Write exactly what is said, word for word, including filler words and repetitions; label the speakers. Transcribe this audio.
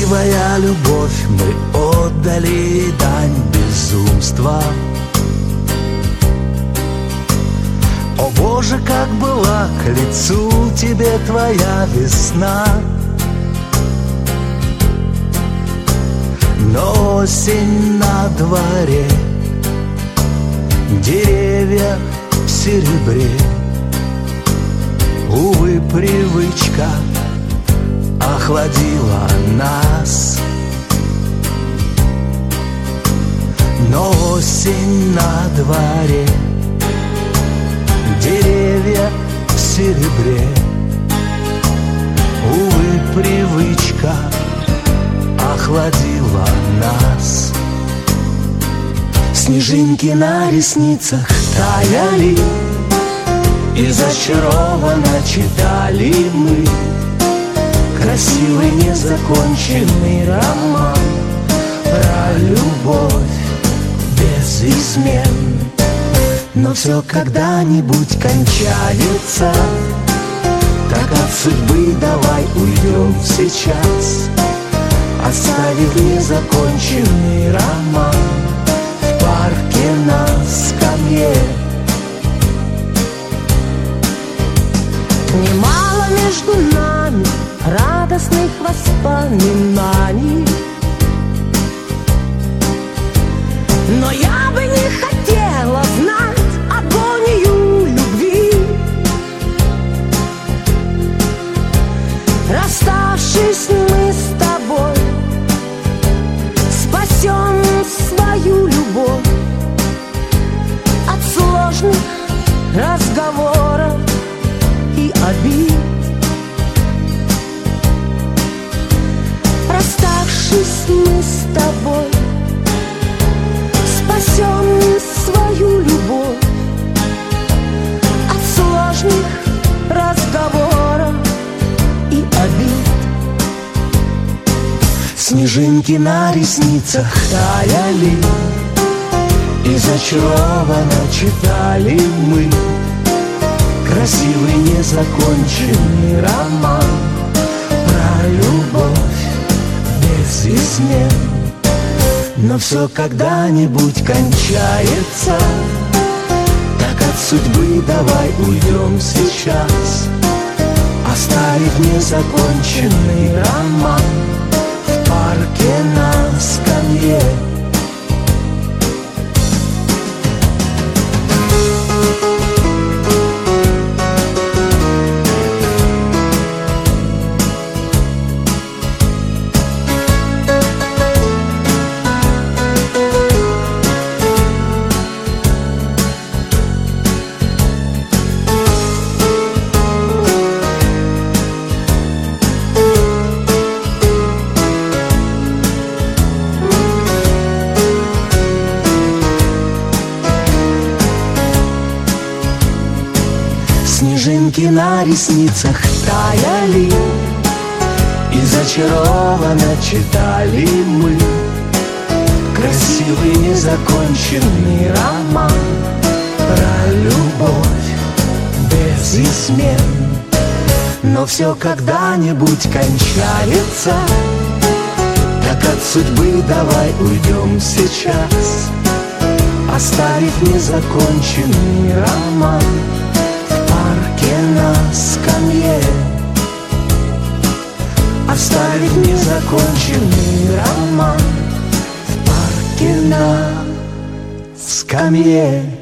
Speaker 1: Счастливая любовь, мы отдали дань безумства. О Боже, как была к лицу тебе твоя весна. Но осень на дворе, деревья в серебре. Увы, привычка охладила нас. Но осень на дворе, деревья в серебре. Увы, привычка охладила нас. Снежинки на ресницах таяли, и зачарованно читали мы красивый незаконченный роман про любовь без измен. Но все когда-нибудь кончается, так от судьбы давай уйдем сейчас, оставив незаконченный роман в парке на скамье.
Speaker 2: Немало между нами радостных воспоминаний, но я бы не хотела знать агонию любви. Расставшись мы с тобой, спасем свою любовь от сложных разговоров и обид. Расставшись мы с тобой, спасем свою любовь от сложных разговоров и обид.
Speaker 1: Снежинки на ресницах таяли, и зачарованно читали мы красивый незаконченный роман про любовь без измен. Но все когда-нибудь кончается, так от судьбы давай уйдем сейчас, оставив незаконченный роман в парке на скамье. Снежинки на ресницах таяли, и зачарованно читали мы красивый незаконченный роман про любовь без измен. Но все когда-нибудь кончается, так от судьбы давай уйдем сейчас, оставив незаконченный роман на скамье. Оставить незаконченный роман в парке на скамье.